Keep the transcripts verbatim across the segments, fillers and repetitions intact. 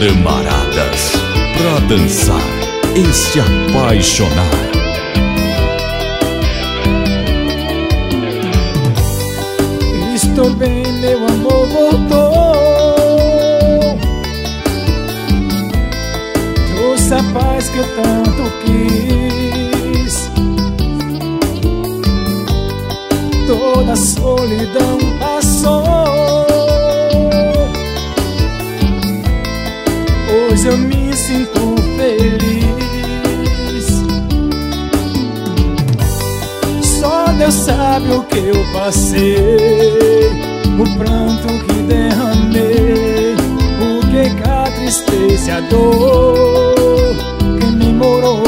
Premaradas, pra dançar e se apaixonar. Estou bem, meu amor voltou. Trouxe a paz que eu tanto quis. Toda a solidão passou. Hoje eu me sinto feliz. Só Deus sabe o que eu passei, o pranto que derramei, o que a tristeza e a dor que me morou.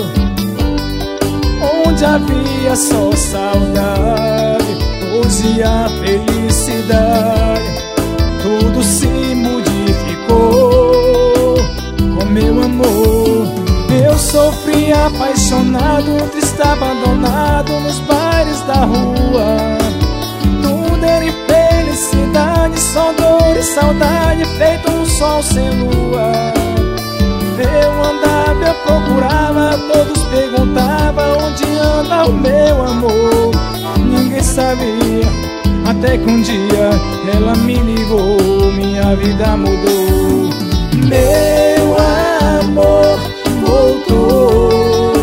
Onde havia só saudade, hoje a felicidade, tudo se modificou com meu amor. Eu sofri apaixonado, triste abandonado nos bares da rua. Tudo era infelicidade, só dor e saudade, feito um sol sem lua. Eu andava, eu procurava, todos perguntavam onde anda o meu amor. Ninguém sabia, até que um dia ela me ligou, minha vida mudou. Meu amor voltou.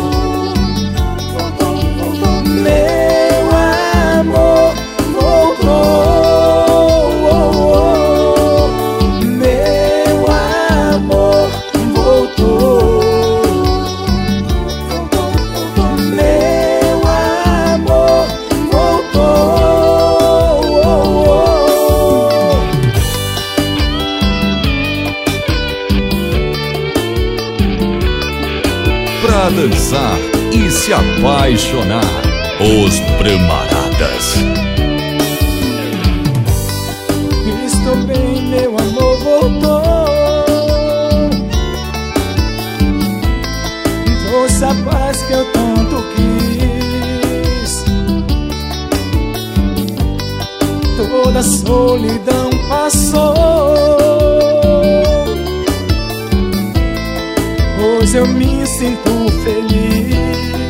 Meu amor voltou. Meu amor voltou. Meu amor voltou. Pra dançar e se apaixonar, os Premaradas. Estou bem, meu amor voltou. Trouxe a paz que eu tanto quis. Toda a solidão passou. Hoje eu me sinto feliz.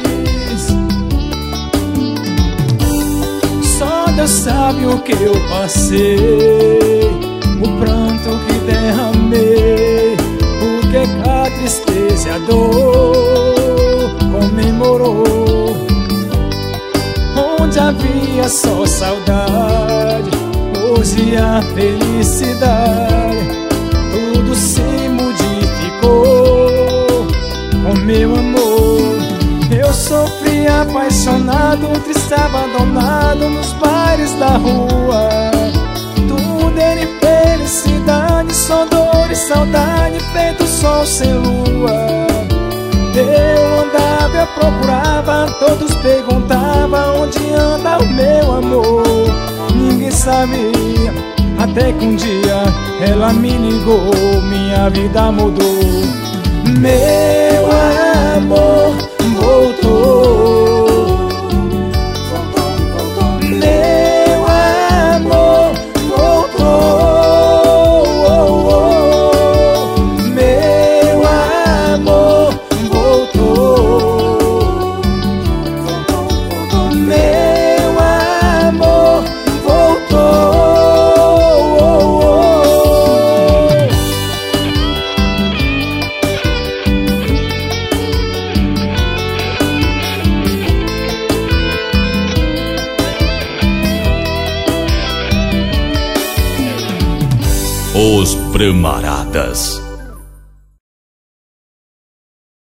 Só Deus sabe o que eu passei, o pranto que derramei, o que a tristeza e a dor comemorou. Onde havia só saudade, hoje a felicidade, tudo se modificou com meu amor. Eu sofri apaixonado, triste abandonado nos bares da rua. Tudo era infelicidade, só dor e saudade, feito sol sem lua. Eu andava, eu procurava, todos perguntavam onde anda o meu amor. Ninguém sabia, até que um dia ela me ligou, minha vida mudou. Meu amor voltou. Meu amor voltou. Meu amor voltou. Meu amor voltou. Os Premaradas.